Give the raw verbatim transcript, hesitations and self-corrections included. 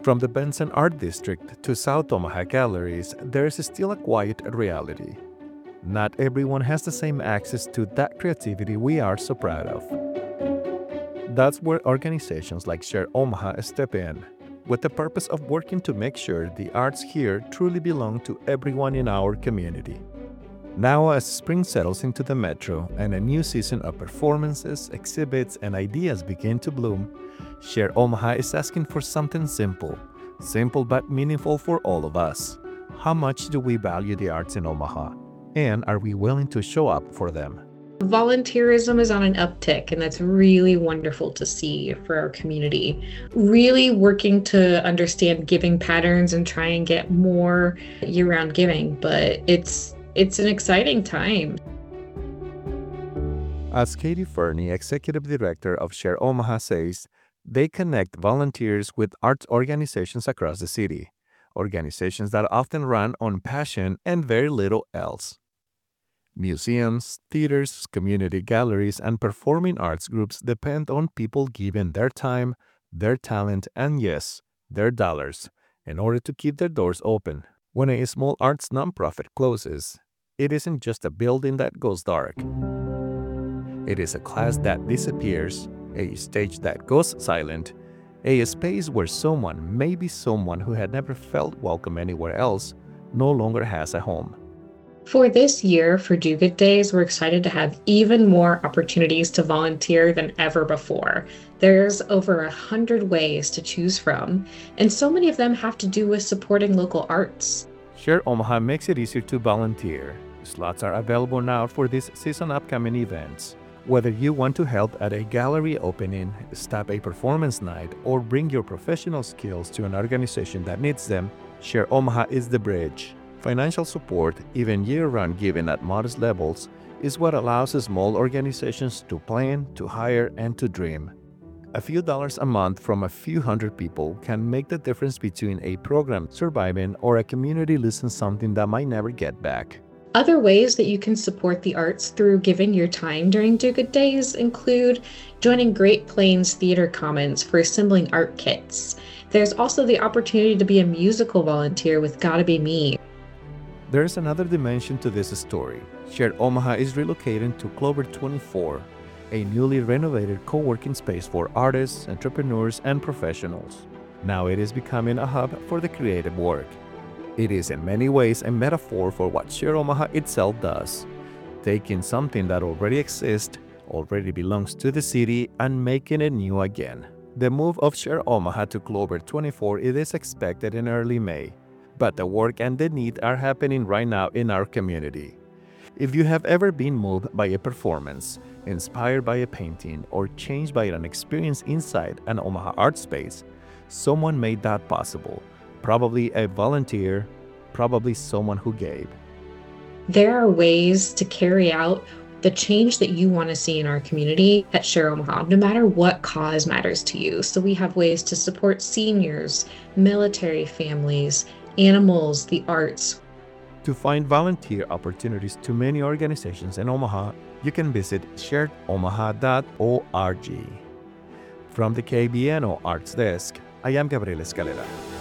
From the Benson Art District to South Omaha Galleries, there is still a quiet reality. Not everyone has the same access to that creativity we are so proud of. That's where organizations like Share Omaha step in, with the purpose of working to make sure the arts here truly belong to everyone in our community. Now, as spring settles into the metro and a new season of performances, exhibits, and ideas begin to bloom, Share Omaha is asking for something simple, simple but meaningful for all of us. How much do we value the arts in Omaha? And are we willing to show up for them? Volunteerism is on an uptick, and that's really wonderful to see for our community. Really working to understand giving patterns and try and get more year-round giving, but it's it's an exciting time. As Katie Fernie, Executive Director of Share Omaha, says, they connect volunteers with arts organizations across the city, organizations that often run on passion and very little else. Museums, theaters, community galleries, and performing arts groups depend on people giving their time, their talent, and yes, their dollars in order to keep their doors open. When a small arts nonprofit closes, it isn't just a building that goes dark. It is a class that disappears, a stage that goes silent, a space where someone, maybe someone who had never felt welcome anywhere else, no longer has a home. For this year, for Do Good Days, we're excited to have even more opportunities to volunteer than ever before. There's over a hundred ways to choose from, and so many of them have to do with supporting local arts. Share Omaha makes it easier to volunteer. Slots are available now for this season upcoming events. Whether you want to help at a gallery opening, stop a performance night, or bring your professional skills to an organization that needs them, Share Omaha is the bridge. Financial support, even year-round giving at modest levels, is what allows small organizations to plan, to hire, and to dream. A few dollars a month from a few hundred people can make the difference between a program surviving or a community losing something that might never get back. Other ways that you can support the arts through giving your time during Do Good Days include joining Great Plains Theater Commons for assembling art kits. There's also the opportunity to be a musical volunteer with Gotta Be Me. There is another dimension to this story. Share Omaha is relocating to Clover twenty-four, a newly renovated co-working space for artists, entrepreneurs, and professionals. Now it is becoming a hub for the creative work. It is in many ways a metaphor for what Share Omaha itself does, taking something that already exists, already belongs to the city, and making it new again. The move of Share Omaha to Clover twenty-four is expected in early May. But the work and the need are happening right now in our community. If you have ever been moved by a performance, inspired by a painting, or changed by an experience inside an Omaha art space, someone made that possible. Probably a volunteer, probably someone who gave. There are ways to carry out the change that you want to see in our community at Share Omaha, no matter what cause matters to you. So we have ways to support seniors, military families, animals, the arts. To find volunteer opportunities to many organizations in Omaha, you can visit shared omaha dot org. From the K B N O Arts Desk, I am Gabriel Escalera.